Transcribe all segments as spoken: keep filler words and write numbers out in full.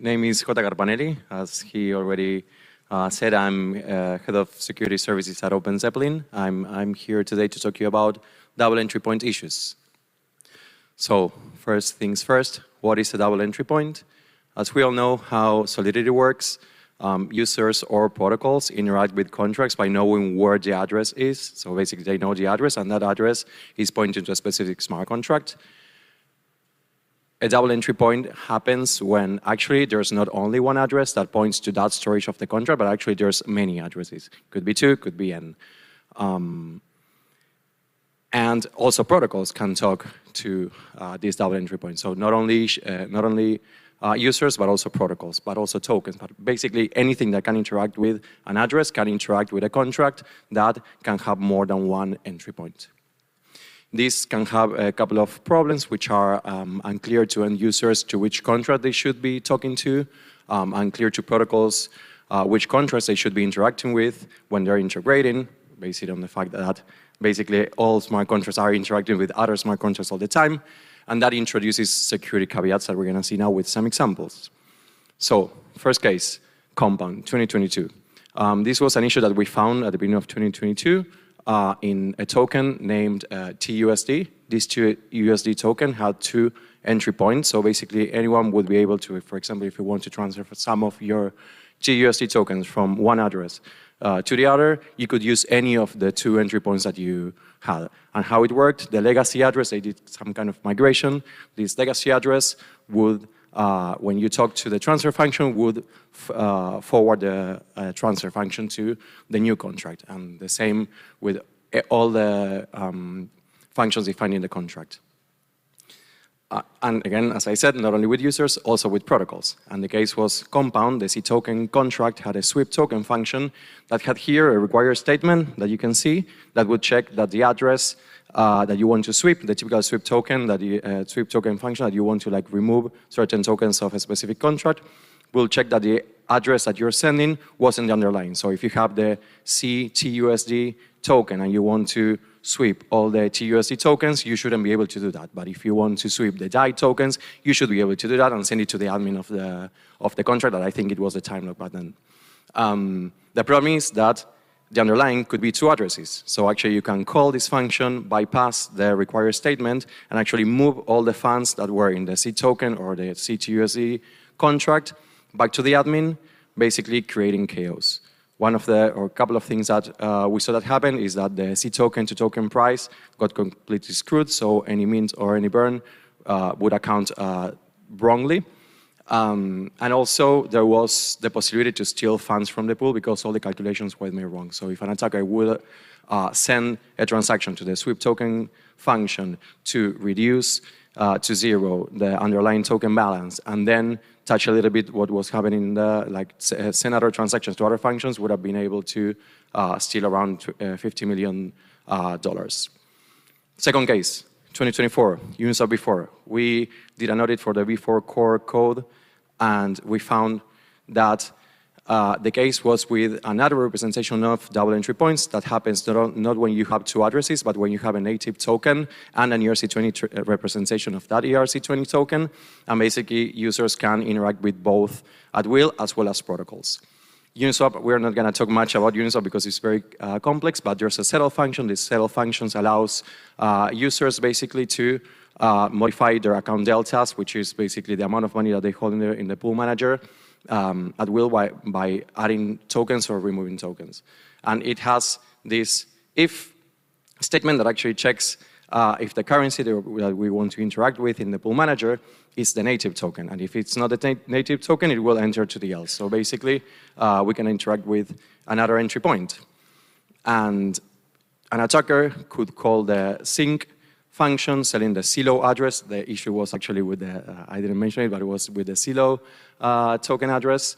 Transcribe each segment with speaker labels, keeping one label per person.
Speaker 1: name is Jota Carpanelli. As he already uh, said, I'm uh, head of security services at OpenZeppelin. I'm, I'm here today to talk to you about double entry point issues. So first things first, what is a double entry point? As we all know how Solidity works, um, users or protocols interact with contracts by knowing where the address is. So basically they know the address, and that address is pointing to a specific smart contract. A double entry point happens when actually there's not only one address that points to that storage of the contract, but actually there's many addresses. Could be two, could be n. Um, and also protocols can talk to uh, these double entry points. So not only, uh, not only uh, users, but also protocols, but also tokens. But basically anything that can interact with an address can interact with a contract that can have more than one entry point. This can have a couple of problems which are um, unclear to end users to which contract they should be talking to, um, unclear to protocols uh, which contracts they should be interacting with when they're integrating, based on the fact that basically all smart contracts are interacting with other smart contracts all the time, and that introduces security caveats that we're going to see now with some examples. So, first case, Compound, twenty twenty-two. Um, this was an issue that we found at the beginning of twenty twenty-two. Uh, in a token named uh, T U S D. This T U S D token had two entry points, so basically anyone would be able to, for example, if you want to transfer some of your T U S D tokens from one address uh, to the other, you could use any of the two entry points that you had. And how it worked, the legacy address, they did some kind of migration. This legacy address would, uh, when you talk to the transfer function, would uh, forward the uh, transfer function to the new contract. And the same with all the um, functions defined in the contract. Uh, and again, as I said, not only with users, also with protocols. And the case was Compound. The C token contract had a sweep token function that had here a require statement that you can see that would check that the address uh, that you want to sweep, the typical sweep token, that the uh, sweep token function that you want to like remove certain tokens of a specific contract, will check that the address that you're sending wasn't the underlying. So if you have the C T U S D token and you want to sweep all the T U S D tokens, you shouldn't be able to do that. But if you want to sweep the D A I tokens, you should be able to do that and send it to the admin of the, of the contract, that I think it was the time lock button. Um, the problem is that the underlying could be two addresses. So actually you can call this function, bypass the require statement, and actually move all the funds that were in the C token or the C T U S D contract back to the admin, basically creating chaos. One of the, or a couple of things that uh, we saw that happen is that the C token to token price got completely screwed, so any mint or any burn uh, would account uh, wrongly. Um, and also there was the possibility to steal funds from the pool because all the calculations were made wrong. So if an attacker will uh, send a transaction to the sweep token function to reduce uh, to zero the underlying token balance, and then touch a little bit what was happening in the, like, send other transactions to other functions, would have been able to uh, steal around uh, fifty million dollars. Second case, twenty twenty-four, Uniswap V four. We did an audit for the V four core code, and we found that uh, the case was with another representation of double entry points that happens not, not when you have two addresses, but when you have a native token and an E R C twenty representation of that E R C twenty token. And basically, users can interact with both at will as well as protocols. Uniswap, we're not going to talk much about Uniswap because it's very uh, complex, but there's a settle function. This settle function allows uh, users basically to uh, modify their account deltas, which is basically the amount of money that they hold in the, in the pool manager, um, at will by, by adding tokens or removing tokens. And it has this if statement that actually checks uh, if the currency that we want to interact with in the pool manager is the native token. And if it's not the native token, it will enter to the else. So basically, uh, we can interact with another entry point. And an attacker could call the sync function, selling the C L O address. The issue was actually with the, uh, I didn't mention it, but it was with the C L O uh, token address.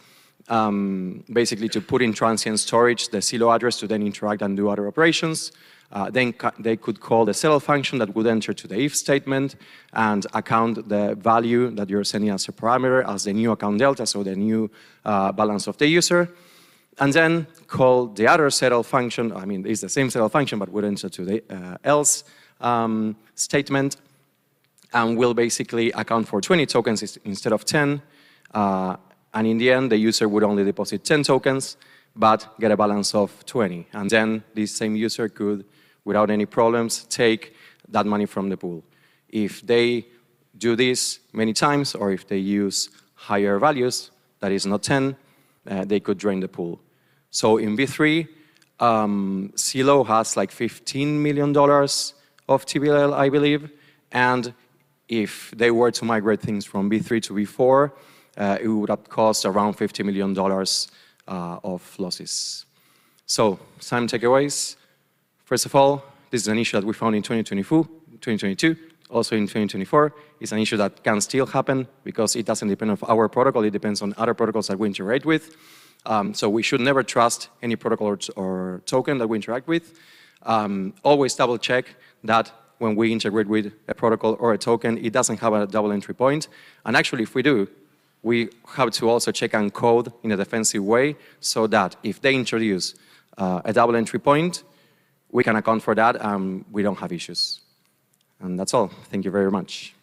Speaker 1: Um, basically to put in transient storage the C L O address to then interact and do other operations. Uh, then they could call the settle function that would enter to the if statement and account the value that you're sending as a parameter as the new account delta, so the new uh, balance of the user. And then call the other settle function, I mean, it's the same settle function, but would enter to the uh, else um, statement, and will basically account for twenty tokens instead of ten. Uh, And in the end, the user would only deposit ten tokens, but get a balance of twenty. And then this same user could, without any problems, take that money from the pool. If they do this many times, or if they use higher values, that is not ten, uh, they could drain the pool. So in V three, um, Zillow has like fifteen million dollars of T V L, I believe, and if they were to migrate things from V three to V four, uh, it would have cost around fifty million dollars uh, of losses. So, some takeaways. First of all, this is an issue that we found in twenty twenty-two, also in twenty twenty-four. It's an issue that can still happen because it doesn't depend on our protocol, it depends on other protocols that we integrate with. Um, so we should never trust any protocol or, or token that we interact with. Um, always double check that when we integrate with a protocol or a token, it doesn't have a double entry point. And actually, if we do, we have to also check and code in a defensive way so that if they introduce uh, a double entry point, we can account for that and we don't have issues. And that's all. Thank you very much.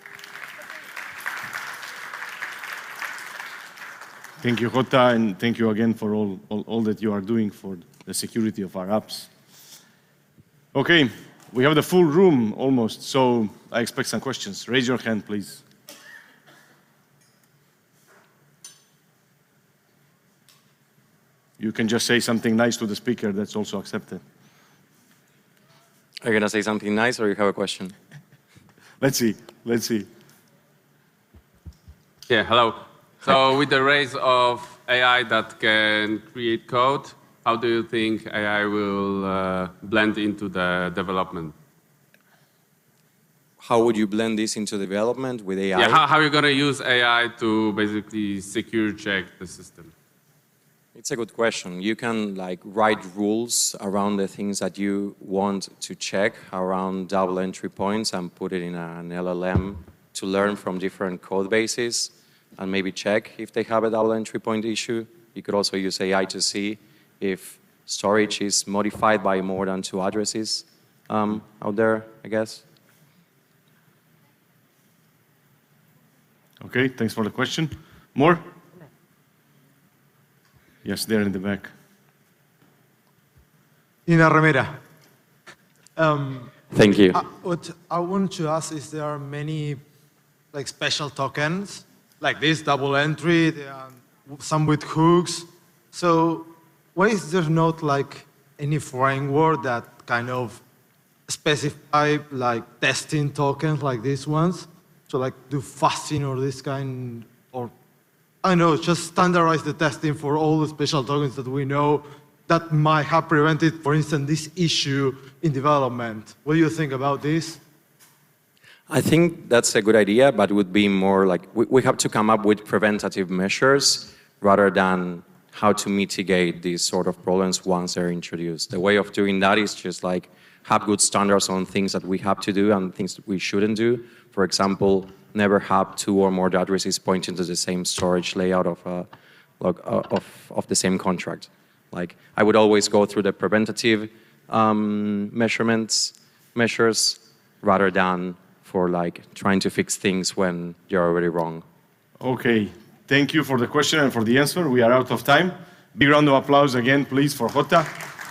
Speaker 2: Thank you, Jota, and thank you again for all, all, all that you are doing for the security of our apps. Okay, we have the full room almost, so I expect some questions. Raise your hand, please. You can just say something nice to the speaker, that's also accepted.
Speaker 1: Are you going to say something nice or you have a question?
Speaker 2: Let's see, let's see.
Speaker 3: Yeah, hello. So with the rise of A I that can create code, how do you think A I will uh, blend into the development?
Speaker 1: How would you blend this into development with A I?
Speaker 3: Yeah, how, how are you going to use A I to basically secure check the system?
Speaker 1: It's a good question. You can like write rules around the things that you want to check around double entry points and put it in an L L M to learn from different code bases and maybe check if they have a double entry point issue. You could also use A I to see if storage is modified by more than two addresses um, out there, I guess.
Speaker 2: Okay, thanks for the question. More? Yes, there in the back.
Speaker 4: Ina Ramera. Um,
Speaker 1: Thank you.
Speaker 4: I, what I want to ask is there are many like special tokens, like this double entry, there are some with hooks. So why is there not like any framework that kind of specify like testing tokens like these ones? So like do fasting or this kind, or I know, just standardize the testing for all the special tokens that we know that might have prevented, for instance, this issue in development. What do you think about this?
Speaker 1: I think that's a good idea, but it would be more like we, we have to come up with preventative measures rather than how to mitigate these sort of problems once they're introduced. The way of doing that is just like have good standards on things that we have to do and things that we shouldn't do. For example, never have two or more addresses pointing to the same storage layout of, a, of, of the same contract. Like, I would always go through the preventative um, measurements, measures, rather than for like trying to fix things when you're already wrong.
Speaker 2: Okay, thank you for the question and for the answer. We are out of time. Big round of applause again, please, for Jota.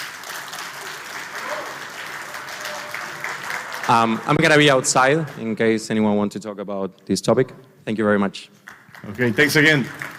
Speaker 1: Um, I'm going to be outside in case anyone wants to talk about this topic. Thank you very much.
Speaker 2: Okay, thanks again.